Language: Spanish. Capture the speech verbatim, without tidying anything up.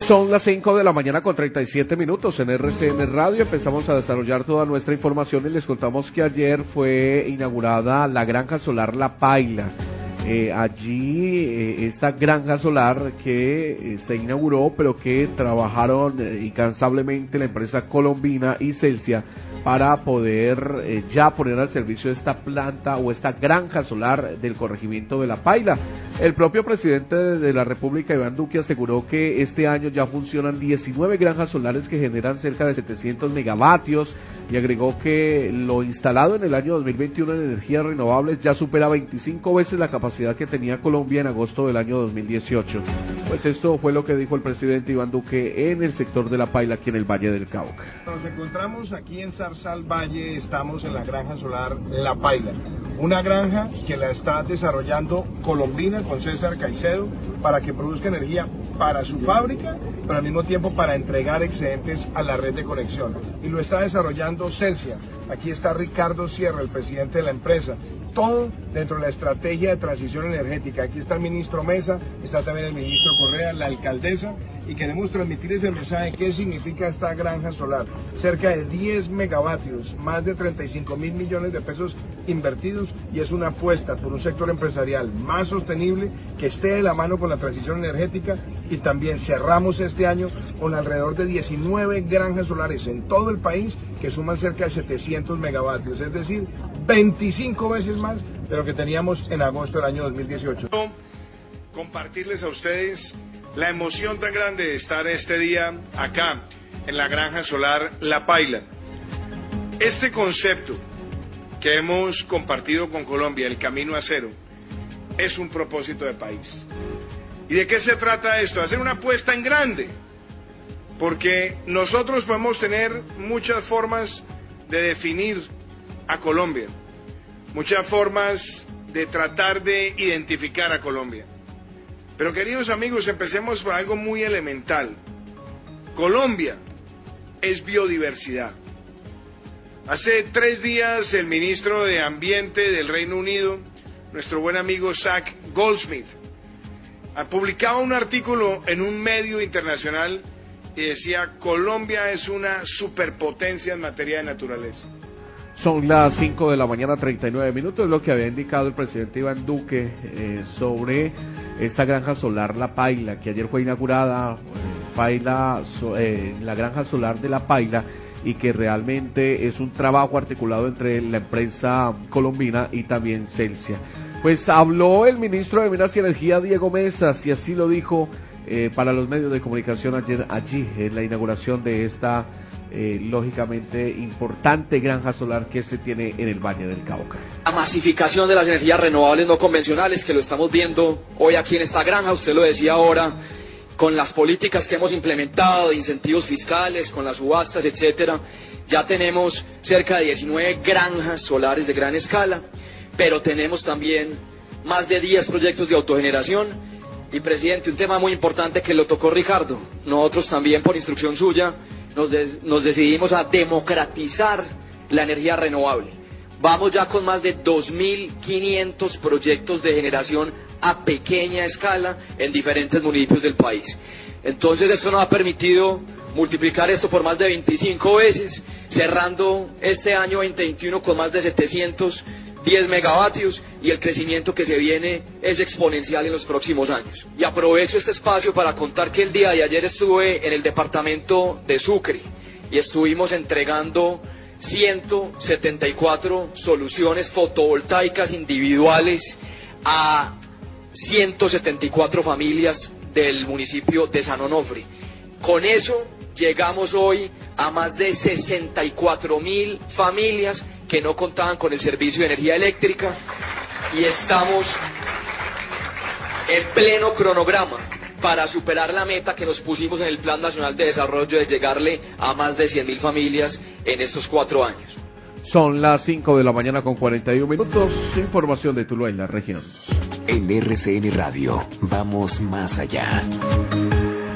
Son las cinco de la mañana con treinta y siete minutos en R C N Radio. Empezamos a desarrollar toda nuestra información y les contamos que ayer fue inaugurada la granja solar La Paila. Eh, allí eh, esta granja solar que eh, se inauguró, pero que trabajaron eh, incansablemente la empresa colombina y Celsia para poder eh, ya poner al servicio esta planta o esta granja solar del corregimiento de La Paila. El propio presidente de la República, Iván Duque, aseguró que este año ya funcionan diecinueve granjas solares que generan cerca de setecientos megavatios y agregó que lo instalado en el año dos mil veintiuno en energías renovables ya supera veinticinco veces la capacidad que tenía Colombia en agosto del año dos mil dieciocho. Pues esto fue lo que dijo el presidente Iván Duque en el sector de La Paila, aquí en el Valle del Cauca. Nos encontramos aquí en Zarzal Valle, estamos en la granja solar La Paila, una granja que la está desarrollando Colombina con César Caicedo para que produzca energía para su fábrica, pero al mismo tiempo para entregar excedentes a la red de conexión. Y lo está desarrollando Celsia. Aquí está Ricardo Sierra, el presidente de la empresa. Todo dentro de la estrategia de transición energética. Aquí está el ministro Mesa, está también el ministro Correa, la alcaldesa, y queremos transmitir ese mensaje. ¿Qué significa esta granja solar? Cerca de diez megavatios, más de treinta y cinco mil millones de pesos invertidos, y es una apuesta por un sector empresarial más sostenible que esté de la mano con la transición energética. Y también cerramos este año con alrededor de diecinueve granjas solares en todo el país que suman cerca de setecientos megavatios, es decir, veinticinco veces más de lo que teníamos en agosto del año dos mil dieciocho. Compartirles a ustedes la emoción tan grande de estar este día acá en la granja solar La Paila. Este concepto que hemos compartido con Colombia, el camino a cero, es un propósito de país. ¿Y de qué se trata esto? Hacer una apuesta en grande, porque nosotros podemos tener muchas formas de definir a Colombia, muchas formas de tratar de identificar a Colombia. Pero queridos amigos, empecemos por algo muy elemental. Colombia es biodiversidad. Hace tres días el ministro de Ambiente del Reino Unido, nuestro buen amigo Zach Goldsmith, publicaba un artículo en un medio internacional y decía: Colombia es una superpotencia en materia de naturaleza. Son las cinco de la mañana, treinta y nueve minutos, es lo que había indicado el presidente Iván Duque eh, sobre esta granja solar La Paila, que ayer fue inaugurada, eh, Paila, so, eh, la granja solar de La Paila, y que realmente es un trabajo articulado entre la empresa colombina y también Celsia. Pues habló el ministro de Minas y Energía, Diego Mesas, y así lo dijo eh, para los medios de comunicación ayer allí en la inauguración de esta eh, lógicamente importante granja solar que se tiene en el Valle del Cauca. La masificación de las energías renovables no convencionales, que lo estamos viendo hoy aquí en esta granja, usted lo decía ahora, con las políticas que hemos implementado, de incentivos fiscales, con las subastas, etcétera, ya tenemos cerca de diecinueve granjas solares de gran escala, pero tenemos también más de diez proyectos de autogeneración. Y presidente, un tema muy importante que lo tocó Ricardo, nosotros también por instrucción suya nos, des, nos decidimos a democratizar la energía renovable. Vamos ya con más de dos mil quinientos proyectos de generación a pequeña escala en diferentes municipios del país. Entonces esto nos ha permitido multiplicar esto por más de veinticinco veces, cerrando este año veinte veintiuno con más de setecientos diez megavatios, y el crecimiento que se viene es exponencial en los próximos años. Y aprovecho este espacio para contar que el día de ayer estuve en el departamento de Sucre y estuvimos entregando ciento setenta y cuatro soluciones fotovoltaicas individuales a ciento setenta y cuatro familias del municipio de San Onofre. Con eso llegamos hoy a más de sesenta y cuatro mil familias que no contaban con el servicio de energía eléctrica, y estamos en pleno cronograma para superar la meta que nos pusimos en el Plan Nacional de Desarrollo de llegarle a más de cien mil familias en estos cuatro años. Son las cinco de la mañana con cuarenta y uno minutos, información de Tuluá en la región. En R C N Radio, vamos más allá.